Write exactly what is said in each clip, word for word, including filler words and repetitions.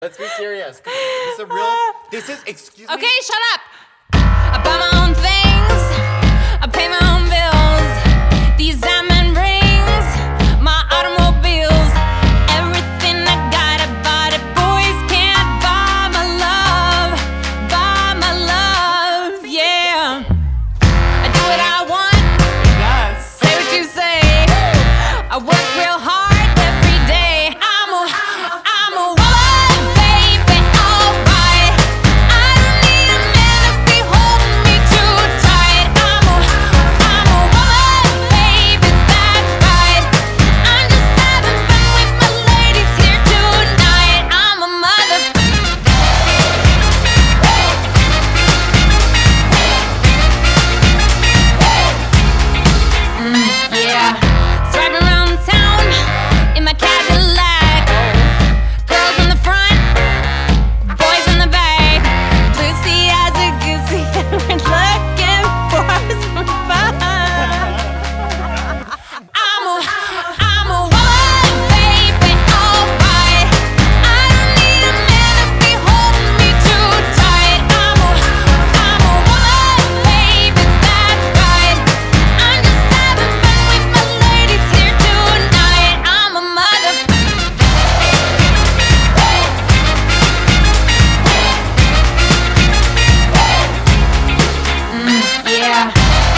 Let's be serious. 'Cause This is a real. This is. Excuse me. Okay, shut up. I buy my own things. I pay my own bills. These diamond rings, my automobiles, everything I got, I bought it. Boys can't buy my love, buy my love. Yeah. I do what I want. Yes. Say what you say. I work real hard every day. I'm a, I'm a woman, baby, alright. I don't need a man to be holding me too tight. I'm a, I'm a woman, baby, that's right. I'm just having fun with my ladies here tonight. I'm a mother. Mm, yeah. Driving around town in my Cadillac. Girls in the front, boys in the back. Lucy as a goosey, we're looking for some fun. I'm a, I'm a woman, baby, alright. I don't need a man to be holding me too tight. I'm a, I'm a woman, baby, that's right. I'm just having fun with my ladies here tonight. I'm a mother. Mm, yeah.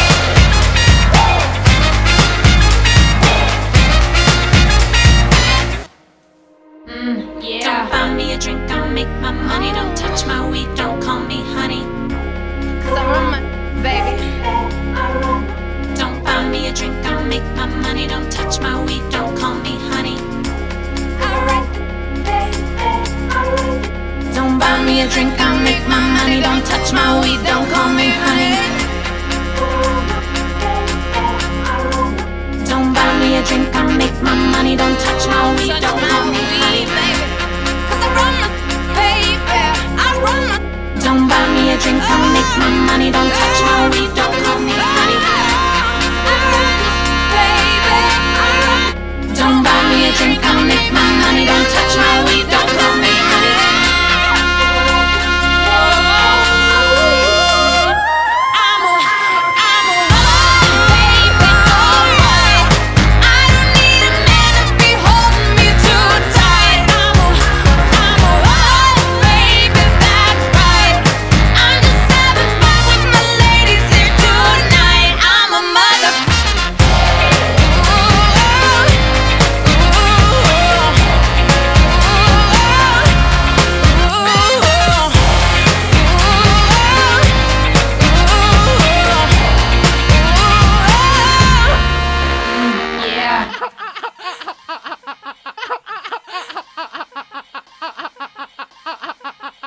Mm, yeah. Don't buy me a drink, I'll make my money. Don't touch my weed, don't call me honey. Cause I run my baby. Don't buy me a drink, I'll make my money. Don't touch my weed, don't call me honey. Alright. Don't buy me a drink, I'll make my money. Don't touch my weed, don't call me honey. Don't buy me a drink, I'll make my money. Don't touch my weed, don't call me honey.